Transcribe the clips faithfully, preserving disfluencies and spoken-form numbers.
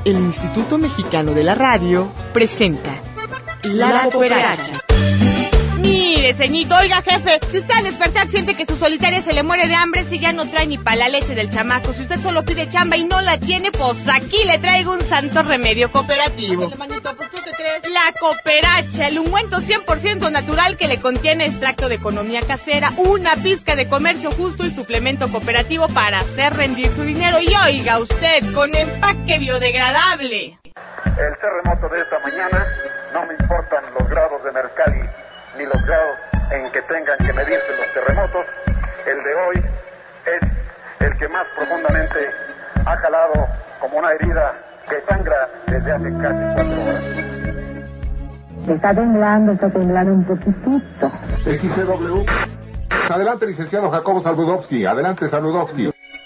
El Instituto Mexicano de la Radio presenta La Cooperacha. Mire, ceñito, oiga, jefe, si usted al despertar siente que su solitaria se le muere de hambre, si ya no trae ni para la leche del chamaco, si usted solo pide chamba y no la tiene, pues aquí le traigo un santo remedio cooperativo. Ándale, manito, pues, ¿tú qué crees? La Cooperacha, el ungüento cien por ciento natural que le contiene extracto de economía casera, una pizca de comercio justo y suplemento cooperativo para hacer rendir su dinero. Y oiga usted, con empaque biodegradable. El terremoto de esta mañana, no me importan los grados de Mercalli ni los grados en que tengan que medirse los terremotos, el de hoy es el que más profundamente ha calado como una herida que sangra desde hace casi cuatro horas. Está temblando, está temblando un poquitito. X C W. Adelante, licenciado Jacobo Saludowski. Adelante, Saludowski.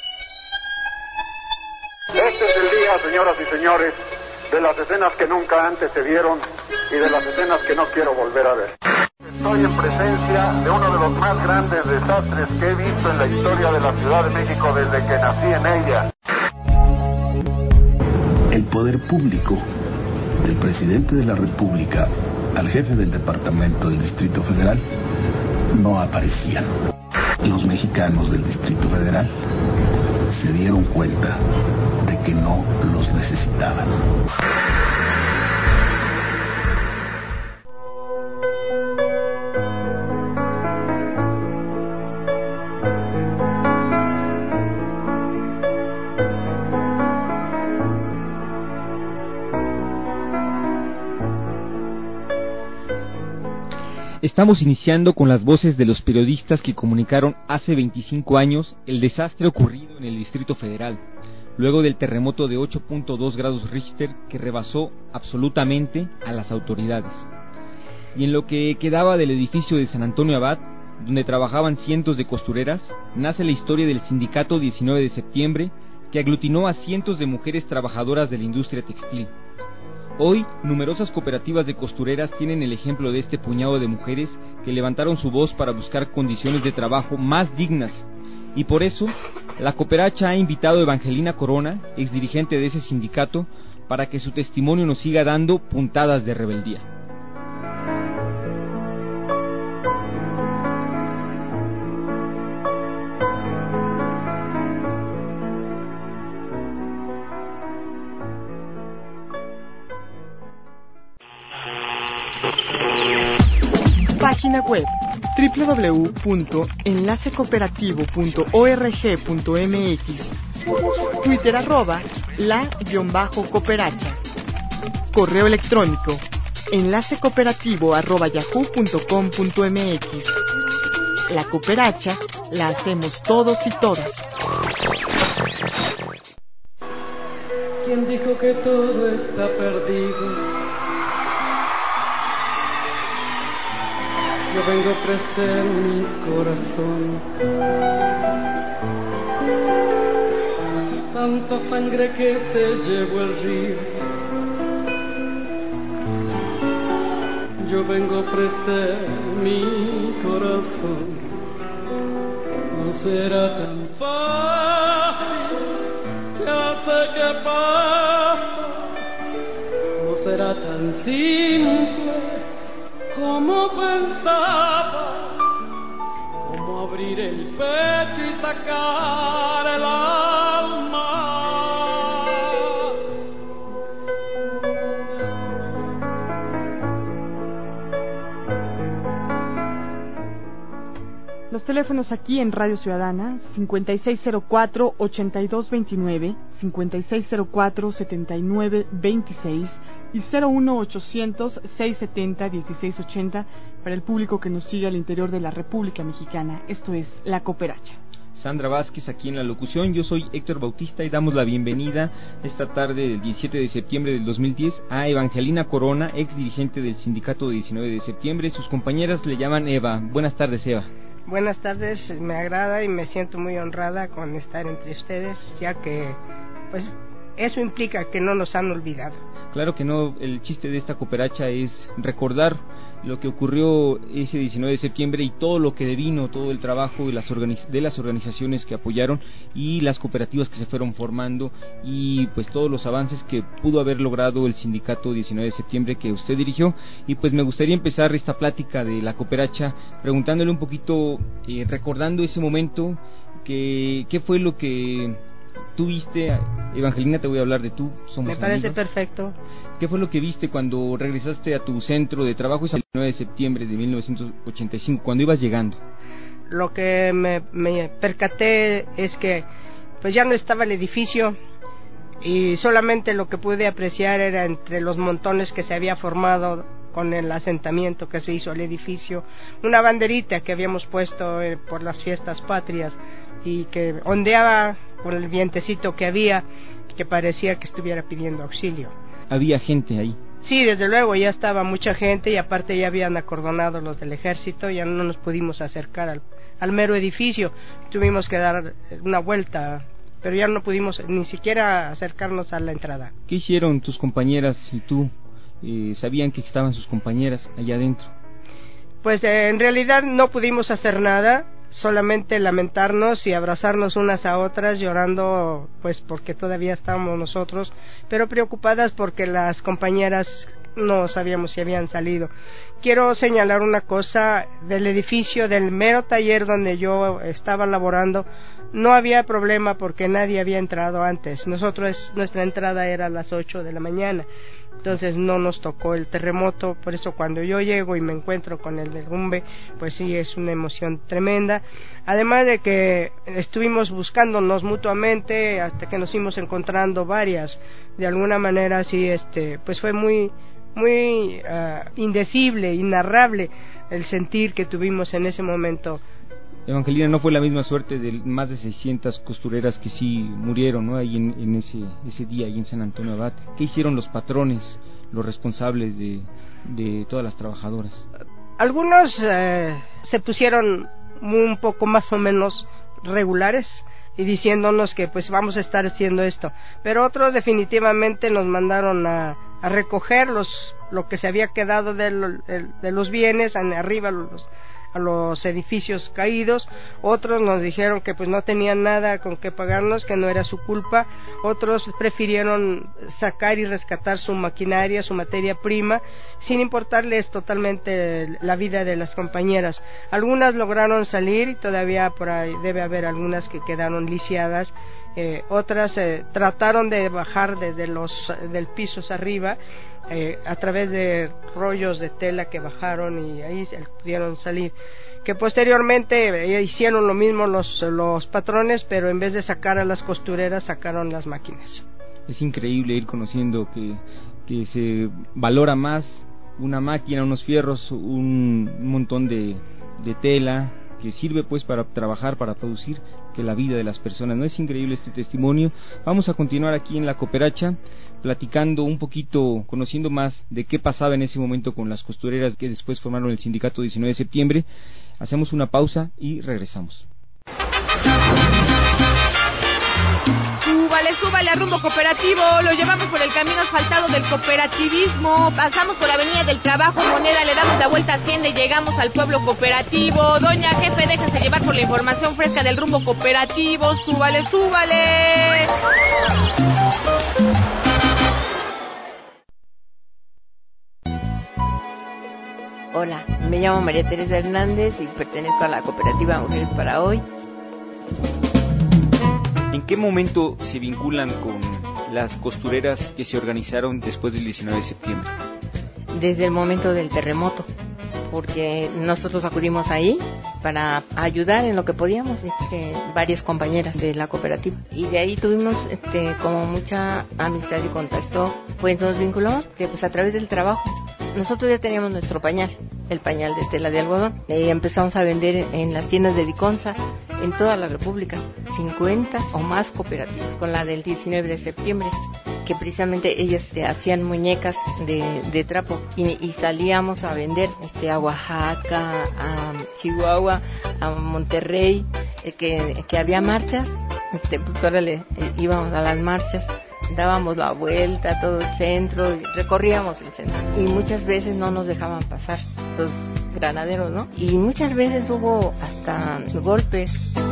Este es el día, señoras y señores, de las escenas que nunca antes se vieron y de las escenas que no quiero volver a ver. Estoy en presencia de uno de los más grandes desastres que he visto en la historia de la Ciudad de México desde que nací en ella. El poder público, del presidente de la República al jefe del departamento del Distrito Federal, no aparecían. Los mexicanos del Distrito Federal se dieron cuenta de que no los necesitaban. Estamos iniciando con las voces de los periodistas que comunicaron hace veinticinco años el desastre ocurrido en el Distrito Federal, luego del terremoto de ocho punto dos grados Richter que rebasó absolutamente a las autoridades. Y en lo que quedaba del edificio de San Antonio Abad, donde trabajaban cientos de costureras, nace la historia del sindicato diecinueve de septiembre, que aglutinó a cientos de mujeres trabajadoras de la industria textil. Hoy, numerosas cooperativas de costureras tienen el ejemplo de este puñado de mujeres que levantaron su voz para buscar condiciones de trabajo más dignas. Y por eso, la Cooperacha ha invitado a Evangelina Corona, exdirigente de ese sindicato, para que su testimonio nos siga dando puntadas de rebeldía. Página web doble u doble u doble u punto enlace cooperativo punto org punto m x. Twitter arroba la-cooperacha. Correo electrónico enlace cooperativo arroba yahoo punto com punto m x. La Cooperacha la hacemos todos y todas. ¿Quién dijo que todo está perdido? Yo vengo a ofrecer mi corazón. Tanta sangre que se llevó el río. Yo vengo a ofrecer mi corazón. No será tan fácil, ya sé que pasa. No será tan simple como pensaba, como abrir el pecho y sacar el alma. Los teléfonos aquí en Radio Ciudadana, cincuenta y seis cero cuatro, ochenta y dos veintinueve, cincuenta y seis cero cuatro, setenta y nueve veintiséis y cero uno ochocientos, seiscientos setenta, dieciséis ochenta para el público que nos sigue al interior de la República Mexicana. Esto es La Cooperacha. Sandra Vázquez aquí en la locución, yo soy Héctor Bautista y damos la bienvenida esta tarde del diecisiete de septiembre del dos mil diez a Evangelina Corona, ex dirigente del sindicato de diecinueve de septiembre. Sus compañeras le llaman Eva. Buenas tardes, Eva. Buenas tardes, me agrada y me siento muy honrada con estar entre ustedes, ya que pues eso implica que no nos han olvidado. Claro que no, el chiste de esta cooperacha es recordar lo que ocurrió ese diecinueve de septiembre y todo lo que devino, todo el trabajo de las, organiz- de las organizaciones que apoyaron y las cooperativas que se fueron formando y pues todos los avances que pudo haber logrado el sindicato diecinueve de septiembre que usted dirigió. Y pues me gustaría empezar esta plática de la cooperacha preguntándole un poquito, eh, recordando ese momento, que, ¿qué fue lo que tú viste? Evangelina, te voy a hablar de tú, somos Me parece amigos. Perfecto. ¿Qué fue lo que viste cuando regresaste a tu centro de trabajo el nueve de septiembre de mil novecientos ochenta y cinco, cuando ibas llegando? Lo que me, me percaté es que pues ya no estaba el edificio y solamente lo que pude apreciar era entre los montones que se había formado con el asentamiento que se hizo al edificio, una banderita que habíamos puesto eh, por las fiestas patrias y que ondeaba con el vientecito que había, que parecía que estuviera pidiendo auxilio. ¿Había gente ahí? Sí, desde luego, ya estaba mucha gente y aparte ya habían acordonado los del ejército, ya no nos pudimos acercar al, al mero edificio, tuvimos que dar una vuelta, pero ya no pudimos ni siquiera acercarnos a la entrada. ¿Qué hicieron tus compañeras y tú? Eh, ¿Sabían que estaban sus compañeras allá adentro? Pues eh, en realidad no pudimos hacer nada, solamente lamentarnos y abrazarnos unas a otras, llorando pues porque todavía estábamos nosotros, pero preocupadas porque las compañeras no sabíamos si habían salido. Quiero señalar una cosa, del edificio, del mero taller donde yo estaba laborando, no había problema porque nadie había entrado antes. Nosotros, nuestra entrada era a las ocho de la mañana. Entonces no nos tocó el terremoto, por eso cuando yo llego y me encuentro con el derrumbe, pues sí es una emoción tremenda. Además de que estuvimos buscándonos mutuamente hasta que nos fuimos encontrando varias, de alguna manera sí, este, pues fue muy, muy uh, indecible, inarrable el sentir que tuvimos en ese momento. Evangelina, no fue la misma suerte de más de seiscientas costureras que sí murieron, ¿no? Ahí en, en ese ese día, ahí en San Antonio Abad. ¿Qué hicieron los patrones, los responsables de, de todas las trabajadoras? Algunos eh, se pusieron un poco más o menos regulares y diciéndonos que pues vamos a estar haciendo esto, pero otros definitivamente nos mandaron a, a recoger los, lo que se había quedado de, lo, de, de los bienes, arriba los a los edificios caídos. Otros nos dijeron que pues no tenían nada con qué pagarnos, que no era su culpa. Otros prefirieron sacar y rescatar su maquinaria, su materia prima, sin importarles totalmente la vida de las compañeras. Algunas lograron salir y todavía por ahí debe haber algunas que quedaron lisiadas. Eh, otras eh, trataron de bajar desde los del pisos arriba, eh, a través de rollos de tela que bajaron y ahí se pudieron salir. Que posteriormente eh, hicieron lo mismo los, los patrones, pero en vez de sacar a las costureras sacaron las máquinas. Es increíble ir conociendo que, que se valora más una máquina, unos fierros, un, un montón de, de tela que sirve pues para trabajar, para producir, que la vida de las personas. ¿No es increíble este testimonio? Vamos a continuar aquí en La Cooperacha, platicando un poquito, conociendo más de qué pasaba en ese momento con las costureras que después formaron el sindicato diecinueve de septiembre. Hacemos una pausa y regresamos. Súbale, súbale a Rumbo Cooperativo, lo llevamos por el camino asfaltado del cooperativismo, pasamos por la Avenida del Trabajo, Moneda, le damos la vuelta a Hacienda y llegamos al pueblo cooperativo. Doña Jefe, déjese llevar por la información fresca del Rumbo Cooperativo, súbale, súbale. Hola, me llamo María Teresa Hernández y pertenezco a la cooperativa Mujeres para Hoy. ¿En qué momento se vinculan con las costureras que se organizaron después del diecinueve de septiembre? Desde el momento del terremoto, porque nosotros acudimos ahí para ayudar en lo que podíamos, este, varias compañeras de la cooperativa, y de ahí tuvimos este, como mucha amistad y contacto, pues nos vinculamos pues, a través del trabajo. Nosotros ya teníamos nuestro pañal, el pañal de tela de algodón, y empezamos a vender en las tiendas de Diconsa, en toda la República, cincuenta o más cooperativas, con la del diecinueve de septiembre, que precisamente ellas este, hacían muñecas de, de trapo, y, y salíamos a vender este, a Oaxaca, a Chihuahua, a Monterrey, eh, que, que había marchas, este, pues órale, eh, íbamos a las marchas, dábamos la vuelta a todo el centro, recorríamos el centro y muchas veces no nos dejaban pasar estos granaderos, ¿no? Y muchas veces hubo hasta golpes.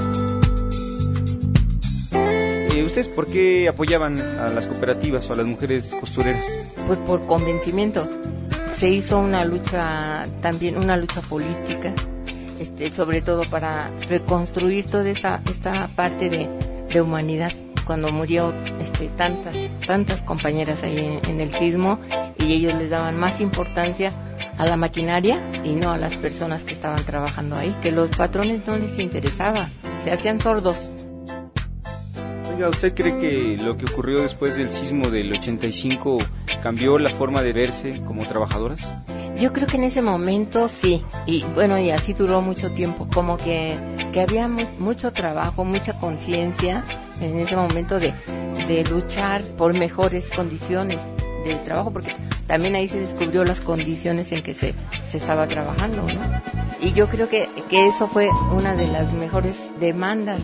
Eh, ¿Ustedes por qué apoyaban a las cooperativas o a las mujeres costureras? Pues por convencimiento. Se hizo una lucha, también una lucha política, este, sobre todo para reconstruir toda esta, esta parte de, de humanidad, cuando murió este, tantas, tantas compañeras ahí en, en el sismo, y ellos les daban más importancia a la maquinaria y no a las personas que estaban trabajando ahí, que los patrones no les interesaba, se hacían sordos. Oiga, ¿usted cree que lo que ocurrió después del sismo del ochenta y cinco cambió la forma de verse como trabajadoras? Yo creo que en ese momento sí, y bueno, y así duró mucho tiempo, como que, que había mu- mucho trabajo, mucha conciencia en ese momento de, de luchar por mejores condiciones de trabajo, porque también ahí se descubrió las condiciones en que se, se estaba trabajando, ¿no? Y yo creo que, que eso fue una de las mejores demandas.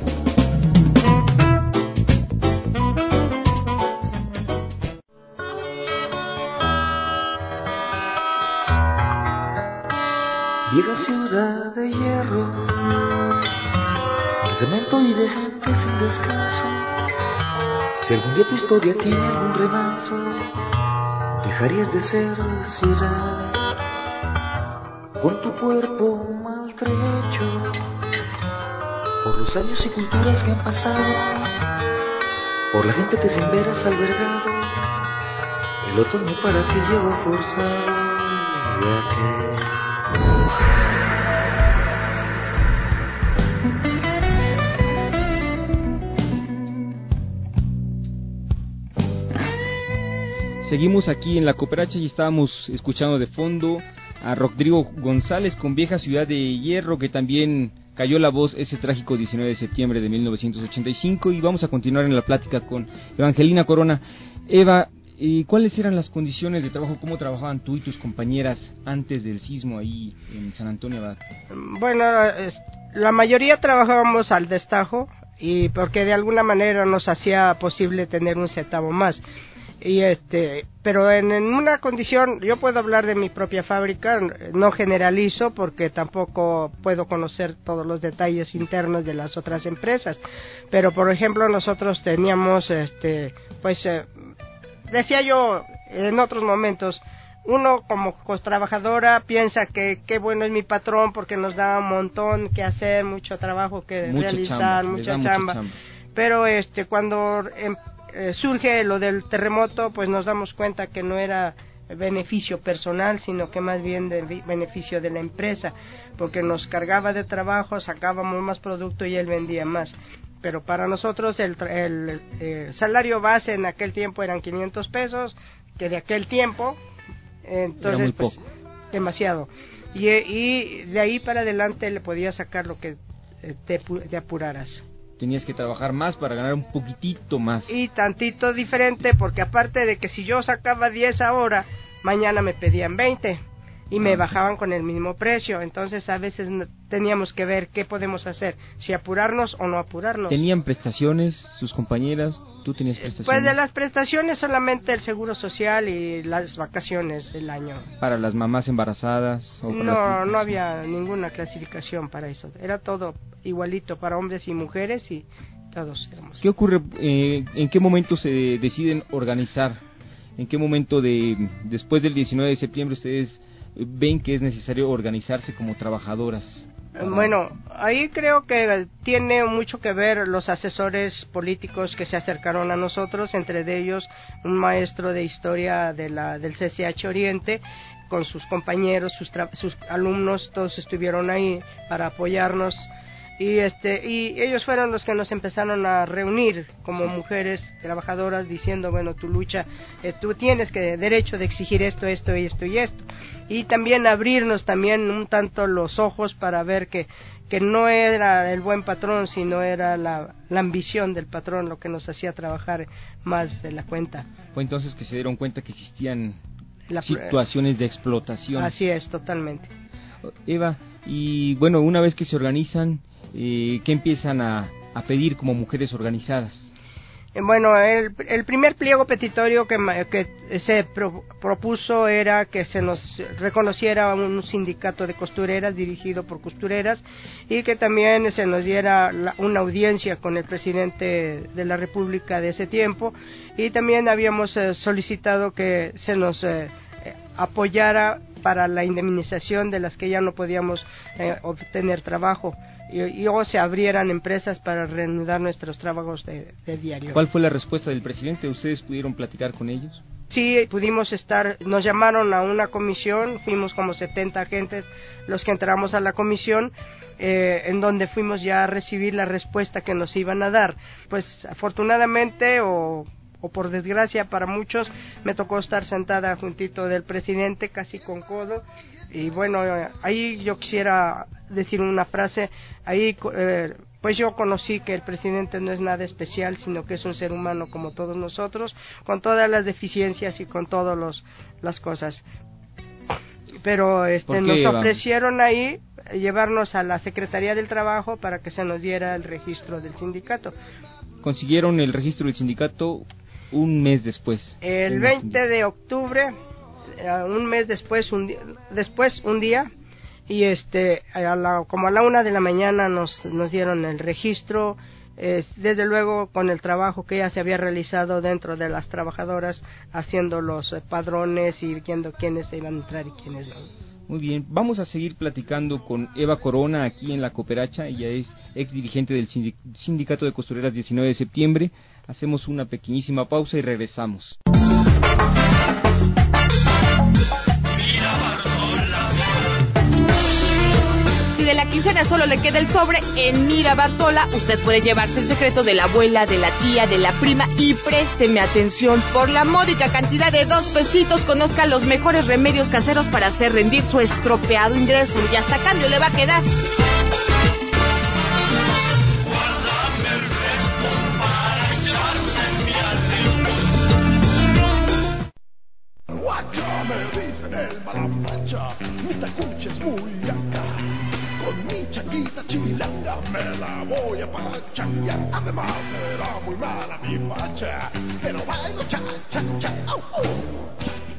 Vieja ciudad de hierro, de cemento y de gente sin descanso. Si algún día tu historia tiene algún remanso, dejarías de ser ciudad. Con tu cuerpo maltrecho por los años y culturas que han pasado, por la gente que sin ver has albergado, el otoño para ti llegó forzado. Ya que seguimos aquí en la Cooperacha y estábamos escuchando de fondo a Rodrigo González con Vieja Ciudad de Hierro, que también cayó la voz ese trágico diecinueve de septiembre de mil novecientos ochenta y cinco. Y vamos a continuar en la plática con Evangelina Corona. Eva, ¿y cuáles eran las condiciones de trabajo? ¿Cómo trabajaban tú y tus compañeras antes del sismo ahí en San Antonio Abad? Bueno, la mayoría trabajábamos al destajo, y porque de alguna manera nos hacía posible tener un centavo más. Y este, pero en, en una condición, yo puedo hablar de mi propia fábrica, no generalizo porque tampoco puedo conocer todos los detalles internos de las otras empresas, pero por ejemplo nosotros teníamos, este, pues, eh, decía yo en otros momentos, uno como trabajadora piensa que qué bueno es mi patrón porque nos da un montón que hacer, mucho trabajo que mucha realizar, chamba, mucha, chamba. mucha chamba, pero este, cuando em, eh, surge lo del terremoto, pues nos damos cuenta que no era beneficio personal, sino que más bien de beneficio de la empresa, porque nos cargaba de trabajo, sacábamos más producto y él vendía más. Pero para nosotros el, el, el eh, salario base en aquel tiempo eran quinientos pesos, que de aquel tiempo, entonces pues poco. demasiado. Y, y de ahí para adelante le podías sacar lo que te, te apuraras. Tenías que trabajar más para ganar un poquitito más. Y tantito diferente, porque aparte de que si yo sacaba diez ahora, mañana me pedían veinte. Y me bajaban con el mismo precio, entonces a veces teníamos que ver qué podemos hacer, si apurarnos o no apurarnos. ¿Tenían prestaciones sus compañeras? ¿Tú tenías prestaciones? Pues de las prestaciones solamente el seguro social y las vacaciones del año. ¿Para las mamás embarazadas? O para no, no había ninguna clasificación para eso, era todo igualito para hombres y mujeres y todos éramos. ¿Qué ocurre, eh, en qué momento se deciden organizar? ¿En qué momento de después del diecinueve de septiembre ustedes ven que es necesario organizarse como trabajadoras? Bueno, ahí creo que tiene mucho que ver los asesores políticos que se acercaron a nosotros, entre ellos un maestro de historia de la del C C H Oriente, con sus compañeros, sus, tra- sus alumnos, todos estuvieron ahí para apoyarnos. Y este y ellos fueron los que nos empezaron a reunir como mujeres trabajadoras diciendo, bueno, tu lucha, eh, tú tienes que derecho de exigir esto, esto y esto y esto. Y también abrirnos también un tanto los ojos para ver que que no era el buen patrón, sino era la, la ambición del patrón lo que nos hacía trabajar más de la cuenta. Fue entonces que se dieron cuenta que existían la, situaciones de explotación. Así es, totalmente. Eva, y bueno, una vez que se organizan, Eh, ¿qué empiezan a, a pedir como mujeres organizadas? Bueno, el, el primer pliego petitorio que, que se pro, propuso era que se nos reconociera un sindicato de costureras dirigido por costureras y que también se nos diera la, una audiencia con el presidente de la República de ese tiempo, y también habíamos eh, solicitado que se nos eh, apoyara para la indemnización de las que ya no podíamos eh, obtener trabajo. Y, y o se abrieran empresas para reanudar nuestros trabajos de, de diario. ¿Cuál fue la respuesta del presidente? ¿Ustedes pudieron platicar con ellos? Sí, pudimos estar, nos llamaron a una comisión, fuimos como setenta agentes los que entramos a la comisión, eh, en donde fuimos ya a recibir la respuesta que nos iban a dar. Pues afortunadamente o, o por desgracia para muchos, me tocó estar sentada juntito del presidente, casi con codo. Y bueno, ahí yo quisiera decir una frase, ahí eh, pues yo conocí que el presidente no es nada especial, sino que es un ser humano como todos nosotros, con todas las deficiencias y con todas los, las cosas. Pero este, nos ofrecieron ahí llevarnos a la Secretaría del Trabajo para que se nos diera el registro del sindicato. ¿Consiguieron el registro del sindicato un mes después? El veinte de octubre... un mes después un día, después un día y este a la, como a la una de la mañana nos nos dieron el registro, eh, desde luego con el trabajo que ya se había realizado dentro de las trabajadoras, haciendo los eh, padrones y viendo quiénes iban a entrar y quiénes no. Muy bien, vamos a seguir platicando con Eva Corona aquí en La Cooperacha. Ella es ex dirigente del Sindicato de Costureras diecinueve de septiembre. Hacemos una pequeñísima pausa y regresamos. Si de la quincena solo le queda el sobre, en Mira Barzola usted puede llevarse el secreto de la abuela, de la tía, de la prima, y présteme atención, por la módica cantidad de dos pesitos conozca los mejores remedios caseros para hacer rendir su estropeado ingreso, y hasta cambio le va a quedar. Guacha, me dicen el malapacha, mi tacucha es muy acá. Con mi changuita chilanga me la voy a pachanguear. Además será muy mala mi facha, pero bailo cha, cha, cha, au, au.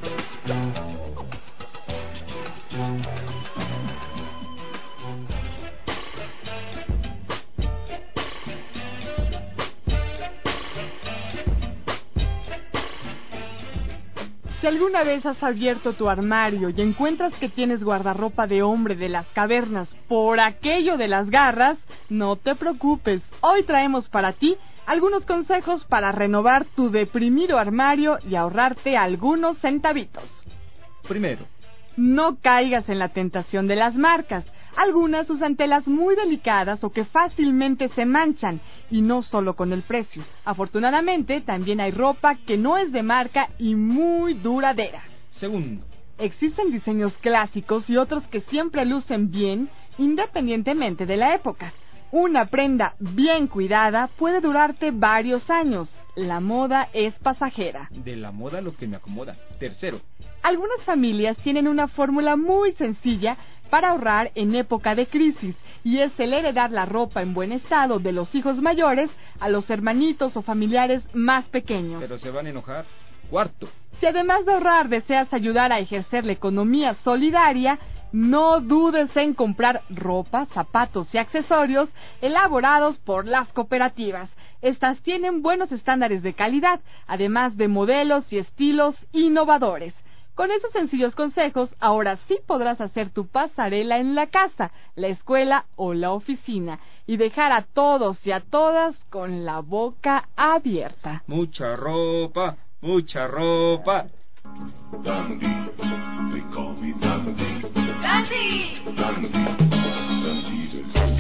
Si alguna vez has abierto tu armario y encuentras que tienes guardarropa de hombre de las cavernas por aquello de las garras, no te preocupes. Hoy traemos para ti algunos consejos para renovar tu deprimido armario y ahorrarte algunos centavitos. Primero, no caigas en la tentación de las marcas. Algunas usan telas muy delicadas o que fácilmente se manchan, y no solo con el precio. Afortunadamente, también hay ropa que no es de marca y muy duradera. Segundo, existen diseños clásicos y otros que siempre lucen bien, independientemente de la época. Una prenda bien cuidada puede durarte varios años. La moda es pasajera. De la moda lo que me acomoda. Tercero, algunas familias tienen una fórmula muy sencilla para ahorrar en época de crisis, y es el heredar la ropa en buen estado de los hijos mayores a los hermanitos o familiares más pequeños. Pero se van a enojar. Cuarto, si además de ahorrar deseas ayudar a ejercer la economía solidaria, no dudes en comprar ropa, zapatos y accesorios elaborados por las cooperativas. Estas tienen buenos estándares de calidad, además de modelos y estilos innovadores. Con esos sencillos consejos, ahora sí podrás hacer tu pasarela en la casa, la escuela o la oficina, y dejar a todos y a todas con la boca abierta. Mucha ropa, mucha ropa. Dandy, they call me Dandy. Dandy. Dandy, Dandy del Sur.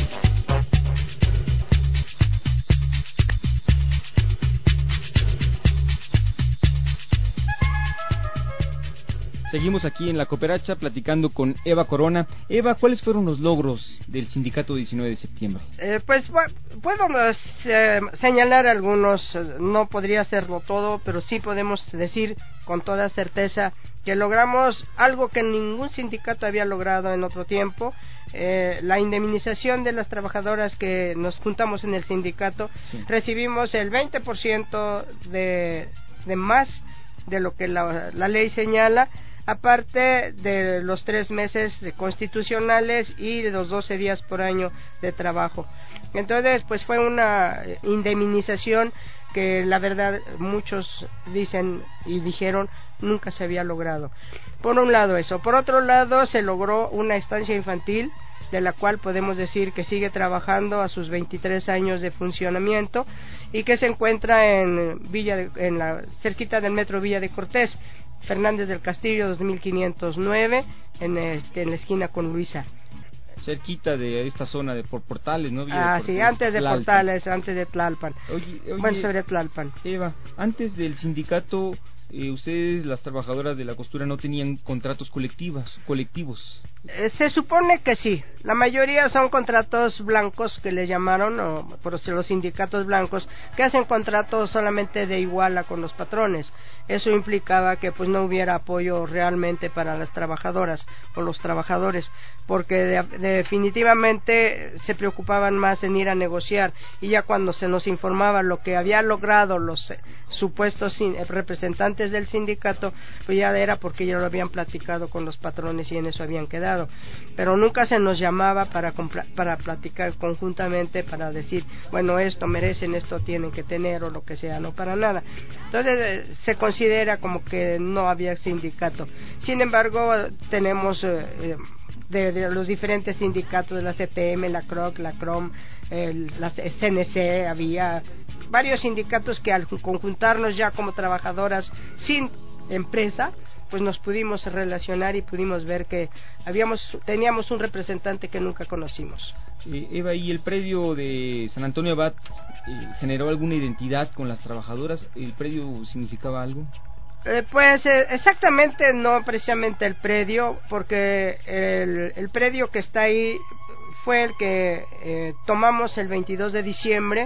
Seguimos aquí en La Cooperacha platicando con Eva Corona. Eva, ¿cuáles fueron los logros del sindicato diecinueve de septiembre? Eh, pues bueno, puedo eh, señalar algunos, no podría hacerlo todo, pero sí podemos decir con toda certeza que logramos algo que ningún sindicato había logrado en otro tiempo. Eh, la indemnización de las trabajadoras que nos juntamos en el sindicato, sí. Recibimos el veinte por ciento de, de más de lo que la, la ley señala, aparte de los tres meses constitucionales y de los doce días por año de trabajo. Entonces, pues fue una indemnización que la verdad muchos dicen y dijeron nunca se había logrado. Por un lado eso. Por otro lado, se logró una estancia infantil, de la cual podemos decir que sigue trabajando a sus veintitrés años de funcionamiento y que se encuentra en Villa de, en la cerquita del metro Villa de Cortés, Fernández del Castillo dos mil quinientos nueve, en, este, en la esquina con Luisa. Cerquita de esta zona de por Portales, ¿no? Villa Ah, de sí, antes de Tlalpan. Portales, antes de Tlalpan. Oye, oye, bueno, sobre Tlalpan. Eva, antes del sindicato, eh, ustedes, las trabajadoras de la costura, no tenían contratos colectivos, colectivos. Eh, se supone que sí. La mayoría son contratos blancos que le llamaron, o por los sindicatos blancos, que hacen contratos solamente de iguala con los patrones. Eso implicaba que pues no hubiera apoyo realmente para las trabajadoras o los trabajadores, porque de, definitivamente se preocupaban más en ir a negociar, y ya cuando se nos informaba lo que había logrado los eh, supuestos sin, eh, representantes del sindicato, pues ya era porque ya lo habían platicado con los patrones y en eso habían quedado. Pero nunca se nos llamaba para para platicar conjuntamente, para decir, bueno, esto merecen, esto tienen que tener o lo que sea, no para nada. Entonces eh, se considera como que no había sindicato. Sin embargo, tenemos eh, de, de los diferentes sindicatos de la C T M, la C R O C, la C R O M, el, la C N C, había varios sindicatos que al conjuntarnos ya como trabajadoras sin empresa, pues nos pudimos relacionar y pudimos ver que habíamos teníamos un representante que nunca conocimos. Eh, Eva, ¿y el predio de San Antonio Abad eh, generó alguna identidad con las trabajadoras? ¿El predio significaba algo? Eh, pues eh, exactamente no precisamente el predio, porque el, el predio que está ahí fue el que eh, tomamos el veintidós de diciembre,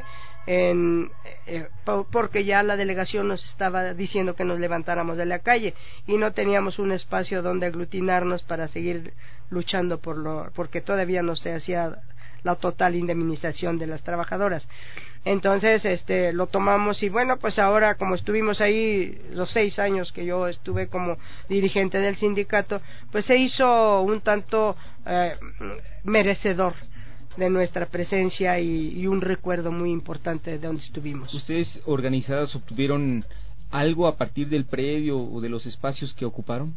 en, eh, porque ya la delegación nos estaba diciendo que nos levantáramos de la calle y no teníamos un espacio donde aglutinarnos para seguir luchando por lo, porque todavía no se hacía la total indemnización de las trabajadoras. Entonces este lo tomamos y bueno, pues ahora como estuvimos ahí los seis años que yo estuve como dirigente del sindicato, pues se hizo un tanto eh, merecedor de nuestra presencia y, y un recuerdo muy importante de donde estuvimos. ¿Ustedes organizadas obtuvieron algo a partir del predio o de los espacios que ocuparon?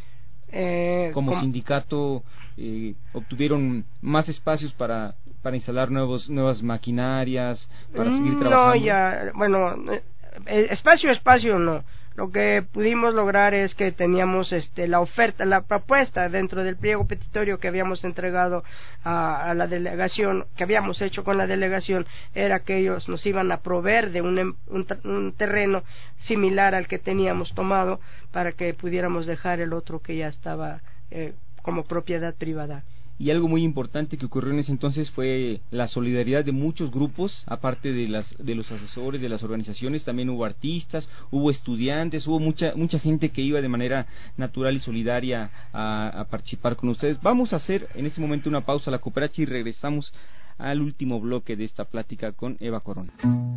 Eh, como com- sindicato eh, obtuvieron más espacios para para instalar nuevos nuevas maquinarias, para seguir trabajando. No, ya, bueno, eh, espacio espacio no. Lo que pudimos lograr es que teníamos este la oferta, la propuesta dentro del pliego petitorio que habíamos entregado a, a la delegación, que habíamos hecho con la delegación, era que ellos nos iban a proveer de un, un, un terreno similar al que teníamos tomado para que pudiéramos dejar el otro que ya estaba eh, como propiedad privada. Y algo muy importante que ocurrió en ese entonces fue la solidaridad de muchos grupos, aparte de las de los asesores, de las organizaciones, también hubo artistas, hubo estudiantes, hubo mucha mucha gente que iba de manera natural y solidaria a, a participar con ustedes. Vamos a hacer en este momento una pausa a La Cooperacha y regresamos al último bloque de esta plática con Eva Corona.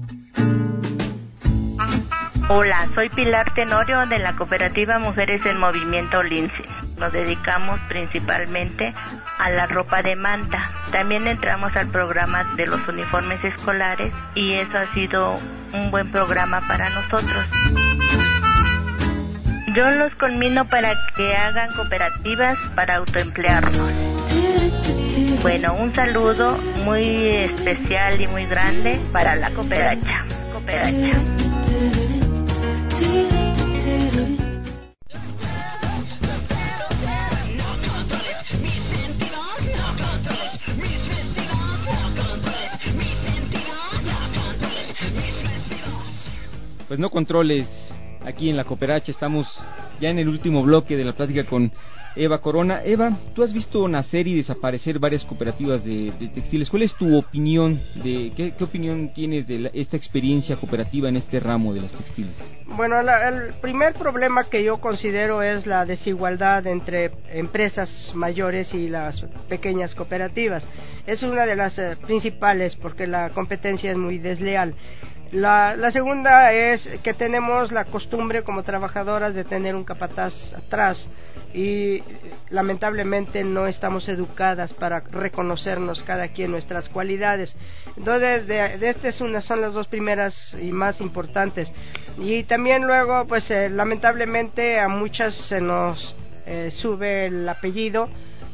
Hola, soy Pilar Tenorio de la Cooperativa Mujeres en Movimiento Lince. Nos dedicamos principalmente a la ropa de manta. También entramos al programa de los uniformes escolares y eso ha sido un buen programa para nosotros. Yo los conmino para que hagan cooperativas para autoemplearnos. Bueno, un saludo muy especial y muy grande para la Cooperacha. Cooperacha. Pues no controles aquí en la Cooperacha. Estamos ya en el último bloque de la plática con Eva Corona. Eva, tú has visto nacer y desaparecer varias cooperativas de, de textiles. ¿Cuál es tu opinión, de qué, qué opinión tienes de la, esta experiencia cooperativa en este ramo de las textiles? Bueno, la, el primer problema que yo considero es la desigualdad entre empresas mayores y las pequeñas cooperativas. Es una de las eh, principales porque la competencia es muy desleal. La, la segunda es que tenemos la costumbre como trabajadoras de tener un capataz atrás y lamentablemente no estamos educadas para reconocernos cada quien nuestras cualidades. Entonces, de, de estas una, son las dos primeras y más importantes. Y también luego, pues eh, lamentablemente a muchas se nos eh, sube el apellido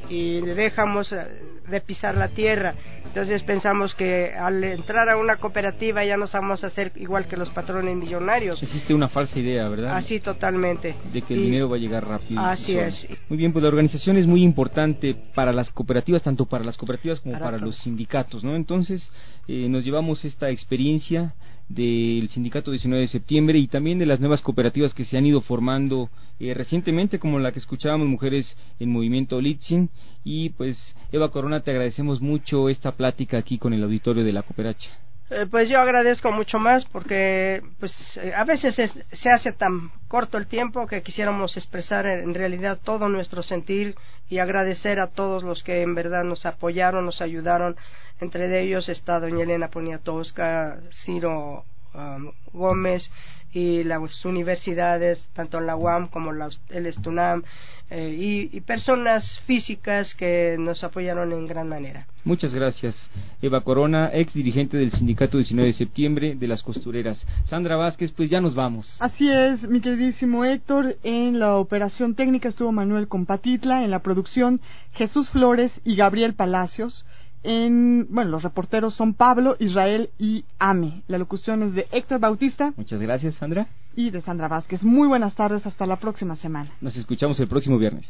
y dejamos de pisar la tierra. Entonces pensamos que al entrar a una cooperativa ya nos vamos a hacer igual que los patrones millonarios. Existe una falsa idea, ¿verdad? Así totalmente. De que el y... dinero va a llegar rápido. Así solo. es. Muy bien, pues la organización es muy importante para las cooperativas, tanto para las cooperativas como para, para los sindicatos, ¿no? Entonces eh, nos llevamos esta experiencia del sindicato diecinueve de septiembre y también de las nuevas cooperativas que se han ido formando eh, recientemente, como la que escuchábamos, Mujeres en Movimiento Litzin. Y pues Eva Corona, te agradecemos mucho esta plática aquí con el auditorio de la Cooperacha. Eh, pues yo agradezco mucho más porque pues eh, a veces es, se hace tan corto el tiempo que quisiéramos expresar en realidad todo nuestro sentir y agradecer a todos los que en verdad nos apoyaron, nos ayudaron. Entre ellos está doña Elena Poniatowska, Ciro um, Gómez y las universidades, tanto la U A M como la, el Estunam, eh, y, y personas físicas que nos apoyaron en gran manera. Muchas gracias, Eva Corona, ex dirigente del sindicato diecinueve de septiembre de las costureras. Sandra Vázquez, pues ya nos vamos. Así es, mi queridísimo Héctor. En la operación técnica estuvo Manuel Compatitla, en la producción Jesús Flores y Gabriel Palacios. En, bueno, los reporteros son Pablo, Israel y Ame. La locución es de Héctor Bautista. Muchas gracias, Sandra. Y de Sandra Vázquez. Muy buenas tardes, hasta la próxima semana. Nos escuchamos el próximo viernes.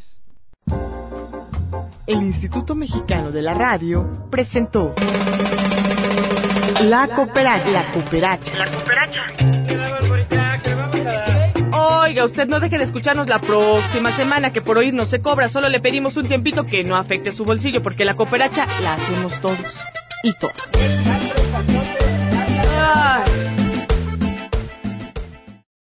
El Instituto Mexicano de la Radio presentó La Cooperacha. La Cooperacha. La Cooperacha. Oiga, usted no deje de escucharnos la próxima semana, que por oír no se cobra, solo le pedimos un tiempito que no afecte su bolsillo, porque la Cooperacha la hacemos todos y todas. Ay.